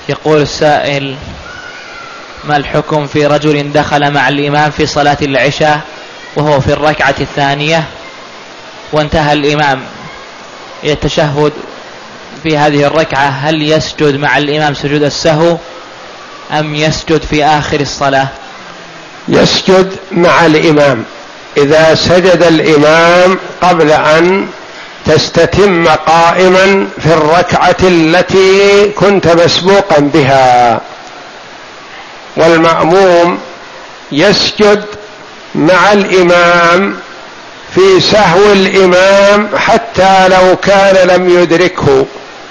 يقول السائل: ما الحكم في رجل دخل مع الإمام في صلاة العشاء وهو في الركعة الثانية وانتهى الإمام يتشهد في هذه الركعة، هل يسجد مع الإمام سجود السهو أم يسجد في آخر الصلاة؟ يسجد مع الإمام إذا سجد الإمام قبل أن تستتم قائما في الركعة التي كنت مسبوقا بها، والمأموم يسجد مع الإمام في سهو الإمام حتى لو كان لم يدركه،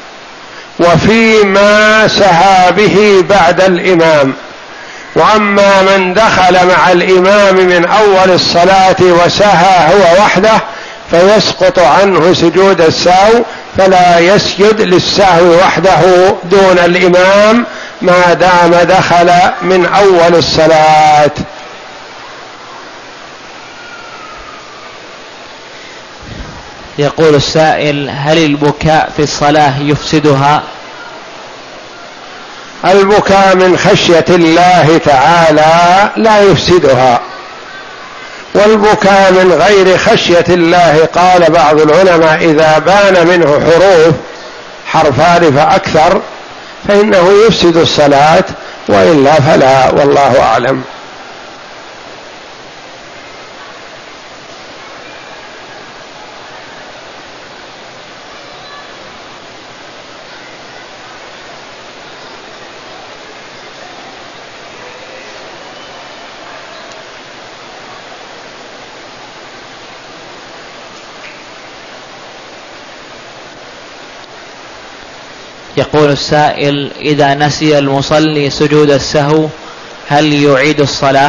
وفيما سهى به بعد الإمام. وأما من دخل مع الإمام من أول الصلاة وسهى هو وحده فيسقط عنه سجود السهو، فلا يسجد للسهو وحده دون الإمام ما دام دخل من أول الصلاة. يقول السائل: هل البكاء في الصلاة يفسدها؟ البكاء من خشية الله تعالى لا يفسدها، والبكاء من غير خشية الله قال بعض العلماء إذا بان منه حرفان فأكثر فإنه يفسد الصلاة، وإلا فلا، والله أعلم. يقول السائل: إذا نسي المصلي سجود السهو هل يعيد الصلاة؟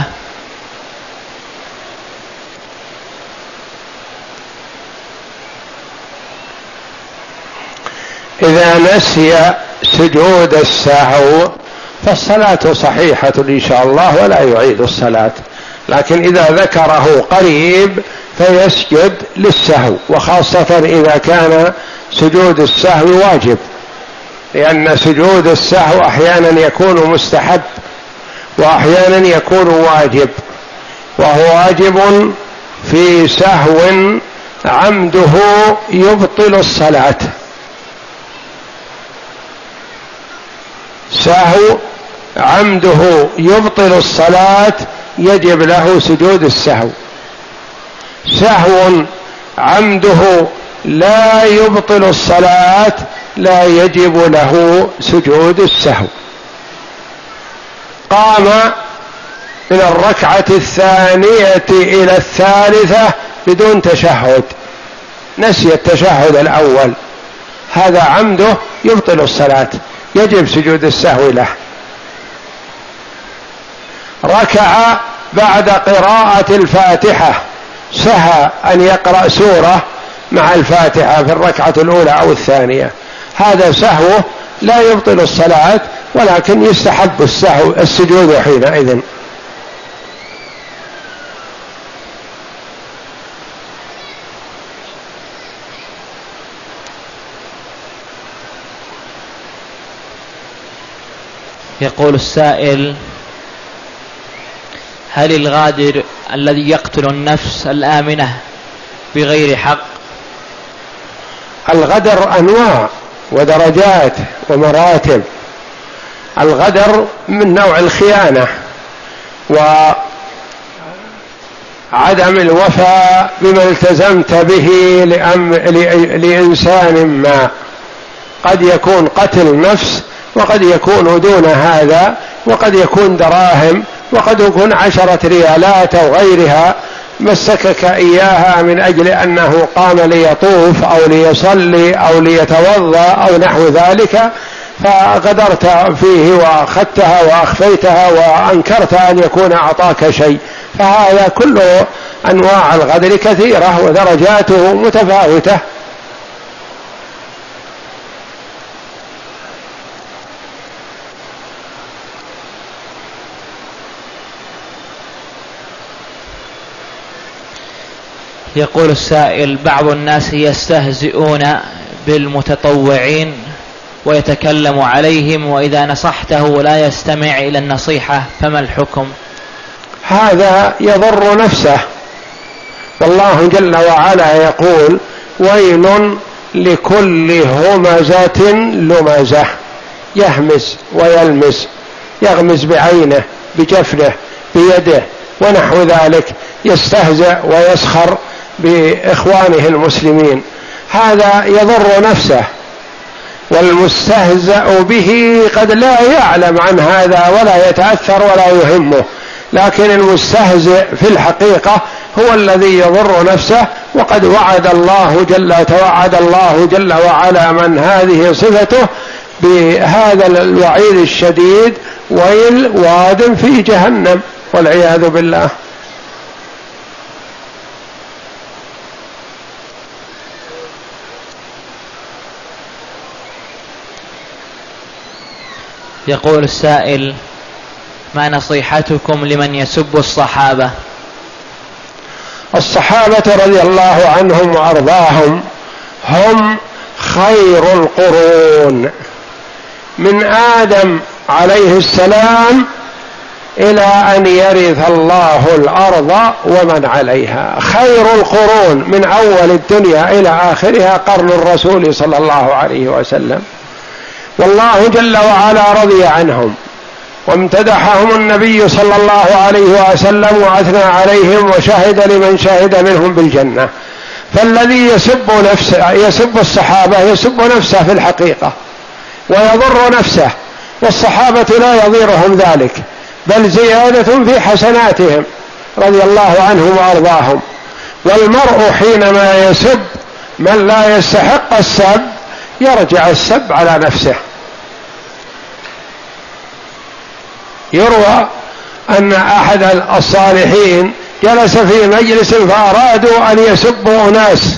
إذا نسي سجود السهو فالصلاة صحيحة إن شاء الله ولا يعيد الصلاة، لكن إذا ذكره قريب فيسجد للسهو، وخاصة إذا كان سجود السهو واجب، لأن سجود السهو أحيانا يكون مستحب وأحيانا يكون واجب، وهو واجب في سهو عمده يبطل الصلاة، سهو عمده يبطل الصلاة يجب له سجود السهو. سهو عمده لا يبطل الصلاة لا يجب له سجود السهو. قام من الركعة الثانية إلى الثالثة بدون تشهد، نسي التشهد الأول، هذا عمده يبطل الصلاة يجب سجود السهو له. ركع بعد قراءة الفاتحة، سهى أن يقرأ سورة مع الفاتحة في الركعة الأولى أو الثانية، هذا سهو لا يبطل الصلاة ولكن يستحب السجود حينئذ. يقول السائل: هل الغادر الذي يقتل النفس الآمنة بغير حق؟ الغدر أنواع ودرجات ومراتب. الغدر من نوع الخيانة وعدم الوفاء بما التزمت به لإنسان ما، قد يكون قتل نفس وقد يكون دون هذا، وقد يكون دراهم، وقد يكون 10 ريالات أو غيرها مسكك إياها من أجل أنه قام ليطوف أو ليصلي أو ليتوضأ أو نحو ذلك، فغدرت فيه وأخذتها وأخفيتها وأنكرت أن يكون أعطاك شيء، فهذا كله أنواع الغدر كثيرة ودرجاته متفاوتة. يقول السائل: بعض الناس يستهزئون بالمتطوعين ويتكلم عليهم، وإذا نصحته لا يستمع إلى النصيحة، فما الحكم؟ هذا يضر نفسه، والله جل وعلا يقول: ويل لكل همزة لمزة، يهمز ويلمز، يغمز بعينه، بجفنه، بيده، ونحو ذلك، يستهزئ ويسخر بإخوانه المسلمين، هذا يضر نفسه. والمستهزأ به قد لا يعلم عن هذا ولا يتأثر ولا يهمه، لكن المستهزئ في الحقيقة هو الذي يضر نفسه. وقد وعد الله جل وعلا من هذه صفته بهذا الوعيد الشديد: ويل واد في جهنم، والعياذ بالله. يقول السائل: ما نصيحتكم لمن يسب الصحابة؟ الصحابة رضي الله عنهم وأرضاهم هم خير القرون، من آدم عليه السلام إلى أن يرث الله الأرض ومن عليها. خير القرون من أول الدنيا إلى آخرها قرن الرسول صلى الله عليه وسلم، والله جل وعلا رضي عنهم، وامتدحهم النبي صلى الله عليه وسلم وأثنى عليهم وشهد لمن شهد منهم بالجنة. فالذي يسب الصحابة يسب نفسه في الحقيقة ويضر نفسه، والصحابة لا يضيرهم ذلك، بل زيادة في حسناتهم رضي الله عنهم وأرضاهم. والمرء حينما يسب من لا يستحق السب يرجع السب على نفسه. يروى أن أحد الصالحين جلس في مجلس فأرادوا أن يسبوا أناس،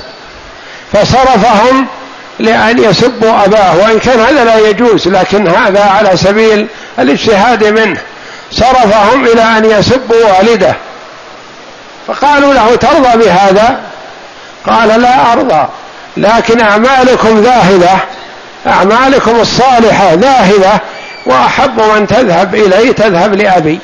فصرفهم لأن يسبوا أباه، وإن كان هذا لا يجوز، لكن هذا على سبيل الاجتهاد منه. صرفهم إلى أن يسبوا والده، فقالوا له: ترضى بهذا؟ قال: لا أرضى، لكن أعمالكم ذاهبة، أعمالكم الصالحة ذاهبة، وأحب من تذهب إليه تذهب لأبي،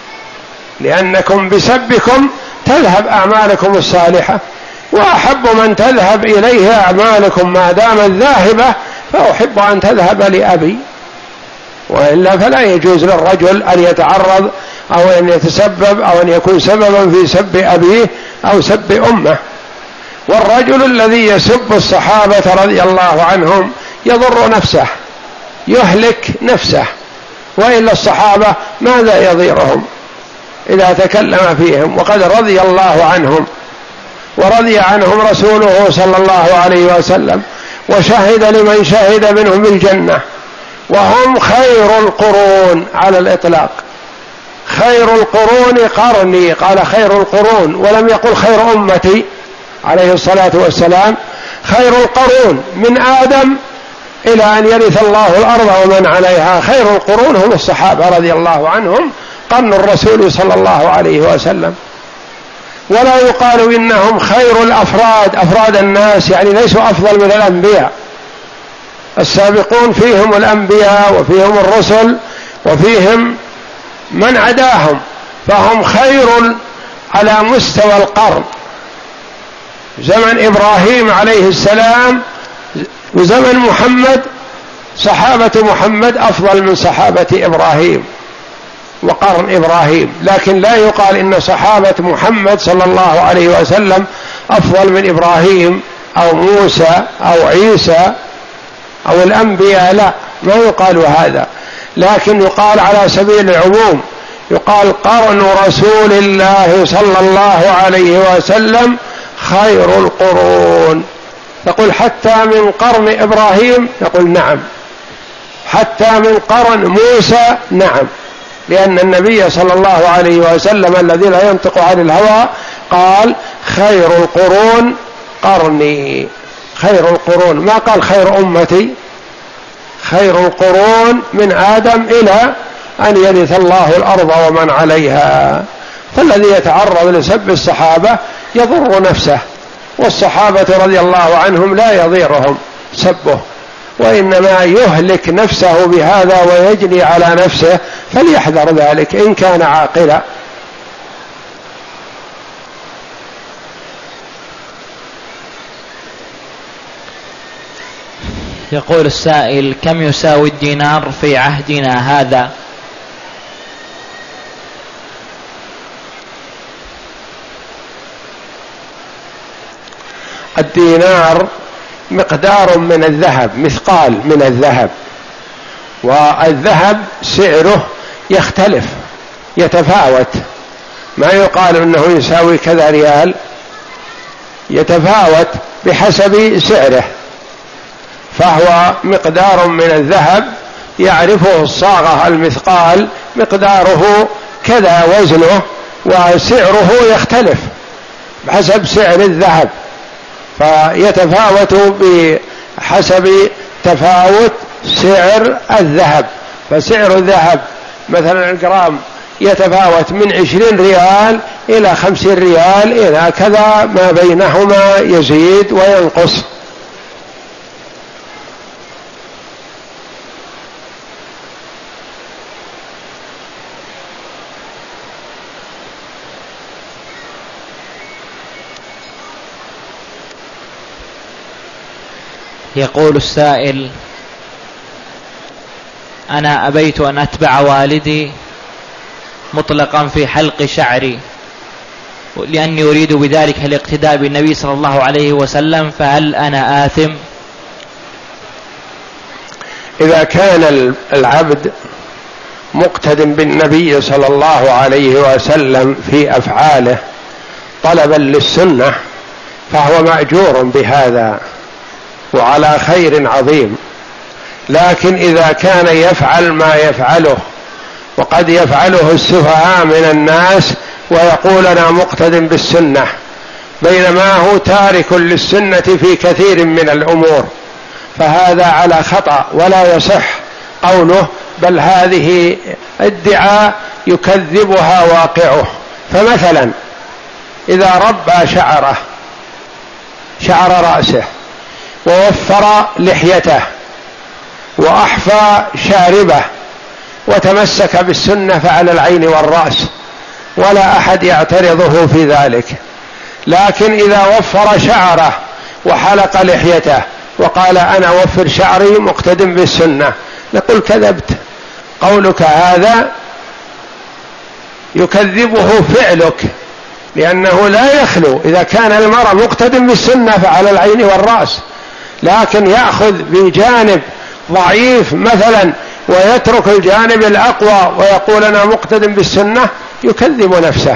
لأنكم بسبكم تذهب أعمالكم الصالحة، وأحب من تذهب إليه أعمالكم ما دامت ذاهبة فأحب أن تذهب لأبي. وإلا فلا يجوز للرجل أن يتعرض أو أن يتسبب أو أن يكون سببا في سب أبيه أو سب أمه. والرجل الذي يسب الصحابة رضي الله عنهم يضر نفسه، يهلك نفسه، وإلا الصحابة ماذا يضيرهم إذا تكلم فيهم؟ وقد رضي الله عنهم ورضي عنهم رسوله صلى الله عليه وسلم، وشهد لمن شهد منهم بالجنة، وهم خير القرون على الإطلاق. خير القرون قرني، قال خير القرون، ولم يقل خير أمتي عليه الصلاة والسلام. خير القرون من آدم إلى أن يرث الله الأرض ومن عليها، خير القرون هم الصحابة رضي الله عنهم، قرن الرسول صلى الله عليه وسلم. ولا يقال إنهم خير الأفراد، أفراد الناس، يعني ليسوا أفضل من الأنبياء. السابقون فيهم الأنبياء وفيهم الرسل وفيهم من عداهم، فهم خير على مستوى القرن. زمن إبراهيم عليه السلام وزمن محمد، صحابة محمد أفضل من صحابة إبراهيم وقرن إبراهيم، لكن لا يقال إن صحابة محمد صلى الله عليه وسلم أفضل من إبراهيم أو موسى أو عيسى أو الأنبياء، لا، ما يقال هذا، لكن يقال على سبيل العموم، يقال قرن رسول الله صلى الله عليه وسلم خير القرون. تقول حتى من قرن إبراهيم؟ يقول نعم. حتى من قرن موسى؟ نعم، لأن النبي صلى الله عليه وسلم الذي لا ينطق عن الهوى قال خير القرون قرني، خير القرون، ما قال خير أمتي. خير القرون من آدم إلى أن يرث الله الأرض ومن عليها. فالذي يتعرض لسب الصحابة يضر نفسه، والصحابة رضي الله عنهم لا يضيرهم سبه، وإنما يهلك نفسه بهذا ويجني على نفسه، فليحذر ذلك إن كان عاقلا. يقول السائل: كم يساوي الدينار في عهدنا هذا؟ الدينار مقدار من الذهب، مثقال من الذهب، والذهب سعره يختلف يتفاوت، ما يقال انه يساوي كذا ريال، يتفاوت بحسب سعره، فهو مقدار من الذهب يعرفه الصاغة المثقال مقداره كذا وزنه، وسعره يختلف بحسب سعر الذهب، فيتفاوت بحسب تفاوت سعر الذهب. فسعر الذهب مثلا الجرام يتفاوت من 20 ريال إلى 50 ريال إلى كذا، ما بينهما يزيد وينقص. يقول السائل: أنا أبيت أن أتبع والدي مطلقا في حلق شعري لأني أريد بذلك الاقتداء بالنبي صلى الله عليه وسلم، فهل أنا آثم؟ إذا كان العبد مقتد بالنبي صلى الله عليه وسلم في أفعاله طلبا للسنة فهو مأجور بهذا وعلى خير عظيم. لكن إذا كان يفعل ما يفعله، وقد يفعله السفهاء من الناس ويقول أنا مقتد بالسنة، بينما هو تارك للسنة في كثير من الأمور، فهذا على خطأ ولا يصح قوله، بل هذه ادعاء يكذبها واقعه. فمثلا إذا ربى شعر رأسه ووفر لحيته وأحفى شاربه وتمسك بالسنة فعلى العين والرأس ولا أحد يعترضه في ذلك. لكن إذا وفر شعره وحلق لحيته وقال أنا وفر شعري مقتد بالسنة، نقول كذبت، قولك هذا يكذبه فعلك، لأنه لا يخلو. إذا كان المرء مقتد بالسنة فعلى العين والرأس، لكن يأخذ بجانب ضعيف مثلا ويترك الجانب الأقوى ويقول أنا مقتد بالسنة، يكذب نفسه.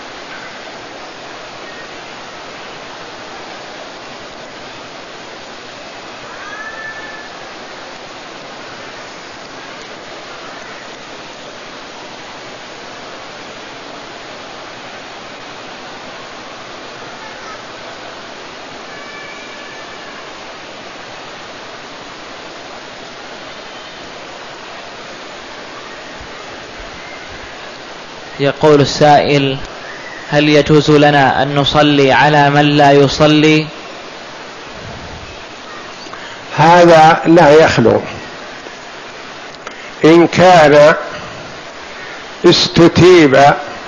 يقول السائل: هل يجوز لنا أن نصلي على من لا يصلي؟ هذا لا يخلو. إن كان استتيب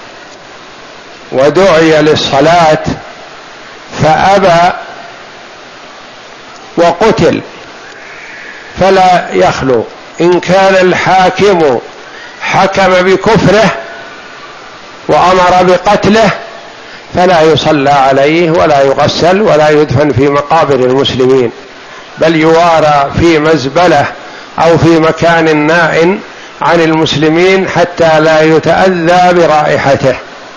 ودعي للصلاة فأبى وقتل فلا يخلو. إن كان الحاكم حكم بكفره وأمر بقتله فلا يصلى عليه ولا يغسل ولا يدفن في مقابر المسلمين، بل يوارى في مزبلة أو في مكان نائٍ عن المسلمين حتى لا يتأذى برائحته.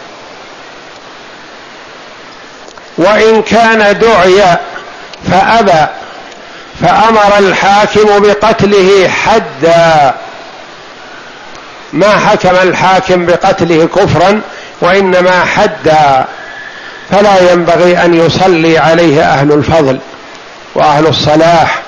وإن كان دعي فأبى فأمر الحاكم بقتله حدا، ما حكم الحاكم بقتله كفرا وإنما حدا، فلا ينبغي أن يصلي عليه أهل الفضل وأهل الصلاح